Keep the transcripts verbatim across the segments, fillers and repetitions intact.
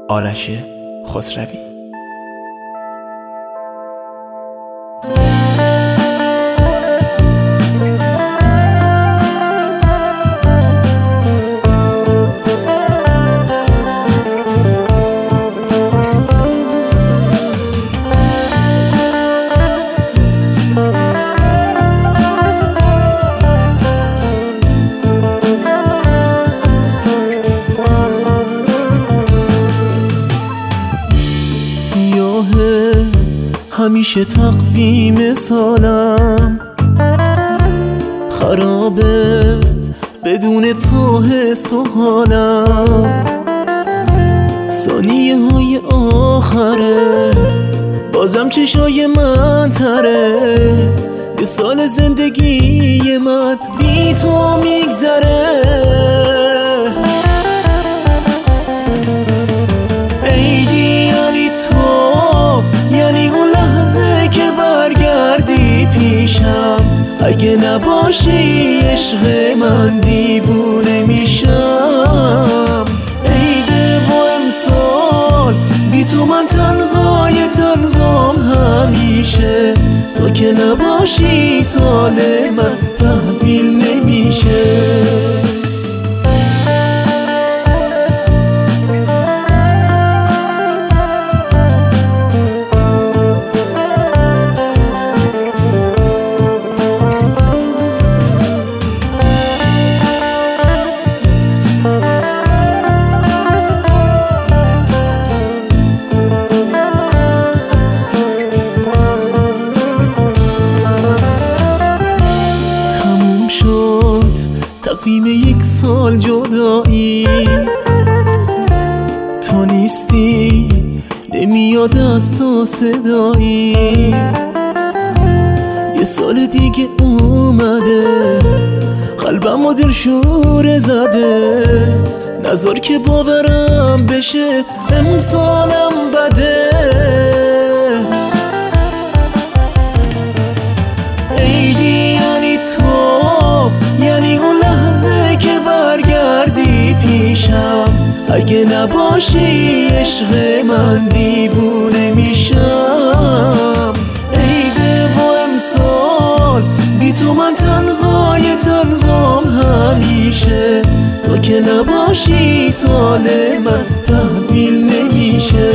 آرش خسروی. همیشه تقویم سالم خرابه، بدون تو حس و حالم. ثانیه های آخره بازم چشای من تره، یه سال زندگی من بی تو میگذره. عیدی یعنی تو، یعنی اون لحظه که برگردی پیشم. اگه نباشی عشق من دیوونه میشم. عیده و امسال بی تو من تنهای تنهام همیشه. تو که نباشی سال من تحویل نمیشه. تقویم یک سال جدایی، تو نیستی نمیاد از تو صدایی. یه سال دیگه اومده قلبم و دل شوره زده. نذار که باورم بشه امسالم بده. عیدی یعنی تو، یعنی اون لحظه که برگردی پیشم. اگه نباشی عشق من دیوونه میشم. عیده و امسال بی تو من تنهای تنهام همیشه. تو که نباشی سال من تحویل نمیشه.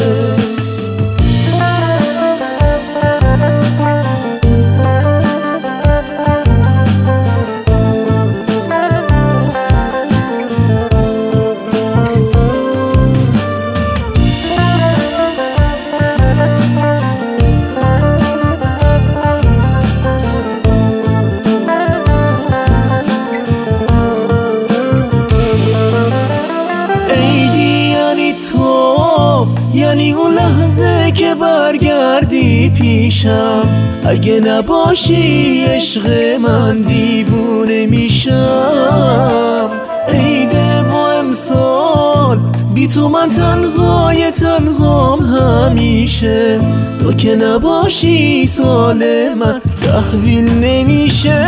یعنی اون لحظه که برگردی پیشم. اگه نباشی عشق من دیوونه میشم. عیده و امسال بی تو من تنهای تنهام همیشه. تو که نباشی سال من تحویل نمیشه.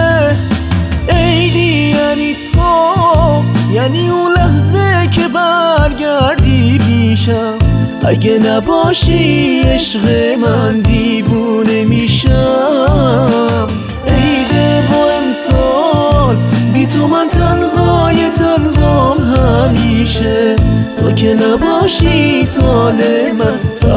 عیدی یعنی تو، یعنی اون لحظه که برگردی پیشم. اگه نباشی عشق من دیوونه میشم. عیده و امسال بی تو من تنهای تنهام همیشه. تو که نباشی سال من